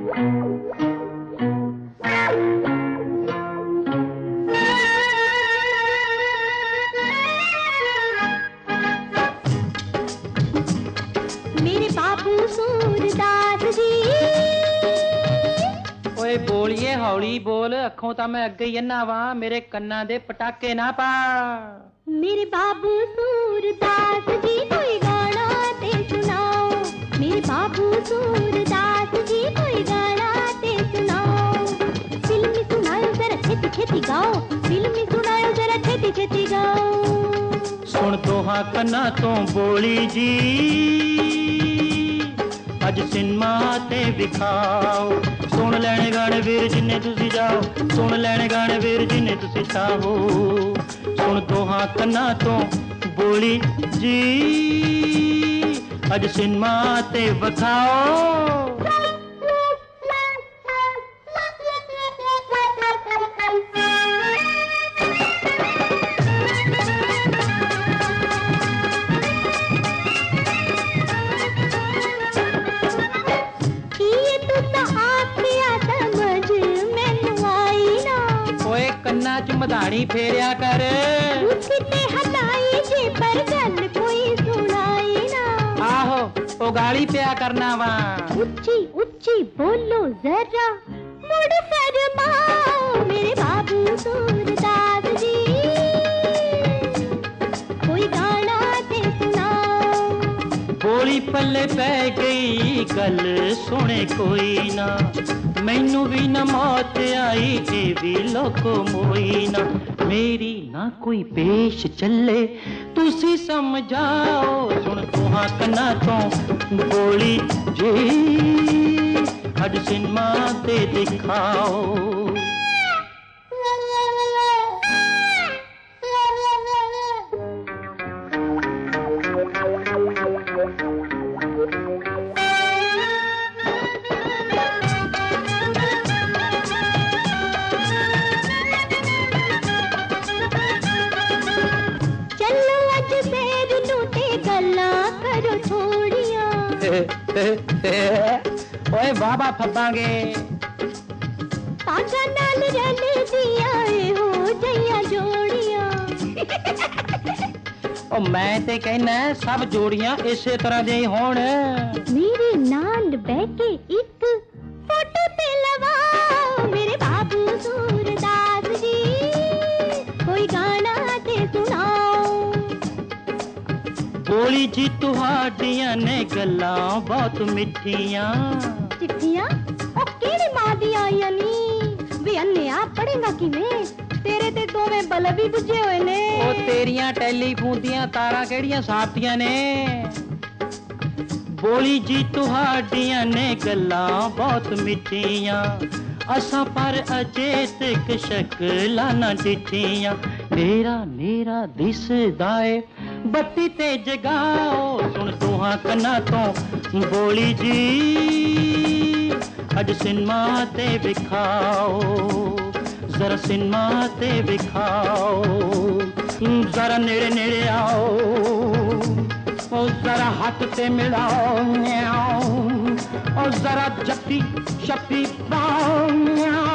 मेरे बाबू सूरदास जी ਓਏ ਬੋਲੀਏ ਹੌਲੀ ਬੋਲ ਅੱਖੋਂ ਤਾਂ ਮੈਂ ਅੱਗੇ ਹੀ ਅੰਨਾ ਵਾਂ ਮੇਰੇ ਕੰਨਾਂ ਦੇ ਪਟਾਕੇ ਨਾ ਪਾ मेरे बाबू सूरदास जी कोई गाना ते सुनाओ मेरे बाबू सूरदास जी कोई गाना ते सुनाओ फिल्मी सुनाओ जरा छेती छेती गाओ फिल्मी सुनाओ जरा छेती छेती गाओ सुन दोहां कन्ना तो बोली जी अज सिनेमा ते विखाओ सुन लैने गाने वीर जिन्ने तुसी जाओ सुन लैने गाने वीर जिन्ने तुसी चाहो सुन दोहां कन्ना तो बोली जी अज सिनेमा ते विखाओ मधानी फेरिया कर हटाई जे पर गल कोई सुनाई ना आहो ओ गाली पिया करना वा उच्ची उच्ची बोलो जरा मुड़ फरमाओ मेरे बाबू सूरदास जी कोई गाना ते सुनाओ बोली पल्ले पै गई गल सुने कोई ना मैनू भी न मौत आई ते भी लोको मोई ना मेरी ना कोई पेश चले तुसी समझाओ सुन तुहां कन्ना तो बोली जी अज सिनेमा ते दिखाओ ओए बाबा फब्बांगे पागा नाल रल दिया हो जइया जोड़ियां ओ मैं ते कहना सब जोड़ियां इसे तरह दे होण मेरे नाल बैके एक फोटो ते लवाओ मेरे बाबू सूरदास जी कोई गाना ते सुनाओ बोली जी तुहाडियां ने गल्लां बहुत मिठियां चिट्ठियां ओ केड़ी मां दी आईयां नी वे अन्निया पढ़ेगा किवें तेरे ते दोवें बल्ब भी बुझे होए ने ओ तेरियां टेलीफोन दियां तारां केड़ियां साफतियां ने बोली जी तुहाडियां ने गल्लां बहुत मिठियां असां पर अजे तक शक्लां ना दिठियां मेरा मेरा दिसदा ए बत्ती ते जगाओ सुन तुहां कन्ना तो बोली जी अज सिनेमा ते विखाओ जरा सिनेमा ते विखाओ जरा नेड़े नेड़े आओ ओ जरा हाथ ते मिलाओ और जरा जप्पी शप्पी पाओ